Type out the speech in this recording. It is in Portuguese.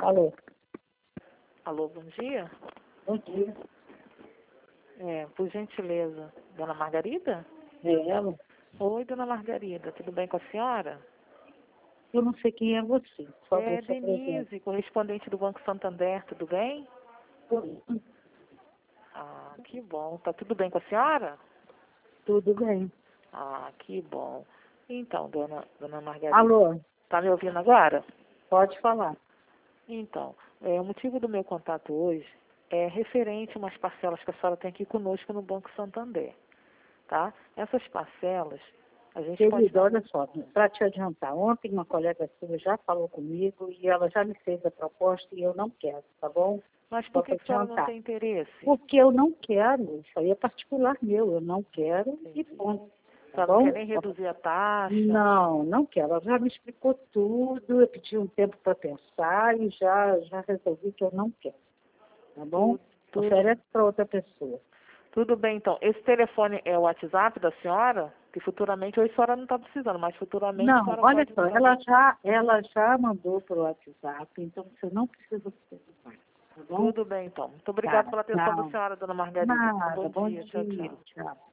Alô, Alô, bom dia. bom dia. Por gentileza, dona Margarida? É ela? Oi, dona Margarida, tudo bem com a senhora? Eu não sei quem é você. Só É você apresenta. Denise, correspondente do Banco Santander, tudo bem? Ah, que bom. Tá tudo bem com a senhora? Tudo bem. Ah, que bom. Então, dona Margarida, Alô, tá me ouvindo agora? pode falar. Então, o motivo do meu contato hoje é referente a umas parcelas que a senhora tem aqui conosco no Banco Santander, tá? Essas parcelas, a gente pode... Querida, olha só, para te adiantar, ontem uma colega sua já falou comigo e ela já me fez a proposta e eu não quero, tá bom? Mas Só por que para a senhora não adiantar. tem interesse? Porque eu não quero, isso aí é particular meu, eu não quero e Entendi. ponto. A Tá senhora não bom? quer nem reduzir a taxa? Não, não quero. Ela já me explicou tudo, eu pedi um tempo para pensar e já resolvi que eu não quero. Tá bom? Tudo, Oferece para outra pessoa. tudo bem, então. Esse telefone é o WhatsApp da senhora? Que futuramente, hoje a senhora não está precisando, mas futuramente a Não, senhora olha pode só, usar. ela já mandou para o WhatsApp, então você não precisa se preocupar. Tá bom? Tudo bem, então. Muito Tá, obrigada pela atenção da tchau. senhora, dona Margarida. Nada, Bom bom dia. Tchau, dia. tchau. Tchau.